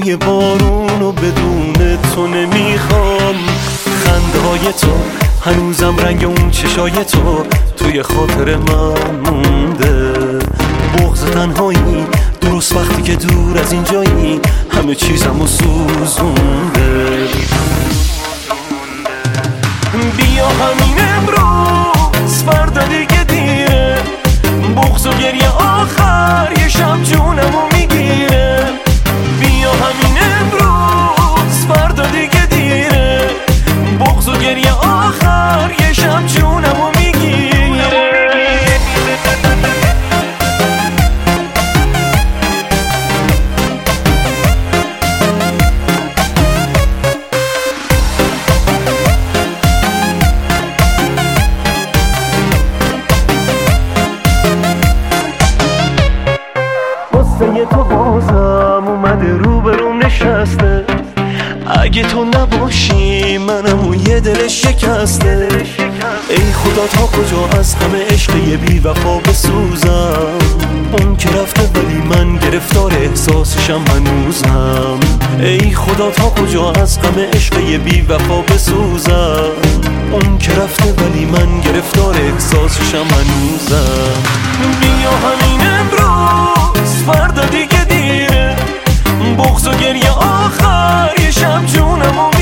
صدای بارون و بدون تو نمیخوام. خنده های تو هنوزم رنگ اون چشای تو توی خاطر من مونده. بغض تنهایی درست وقتی که دور از اینجایی همه چیزمو سوزونده. بیا همین امروز فردا دیگه دیره، بغض و گریه آخر یه شب جونمو میگیره. بیا همین امروز فردا دیگه دیره، بغض و گریه آخر یه شب جونمو میگیره. قصه تو بازم اومده روبروم نشسته، اگه تو نباشی منم اون یه دل شکسته. ای خدا تا کجا از همه عشق یه بی وفا بسوزم، اون که رفته ولی من گرفتار احساسشم هنوزم. ای خدا تا کجا از غم عشق یه بی وفا بسوزم، اون که رفته ولی من گرفتار احساسشم هنوزم. بیا همین امروز فردا دیگه دیره، بغض و گریه آخر یه شب جونمو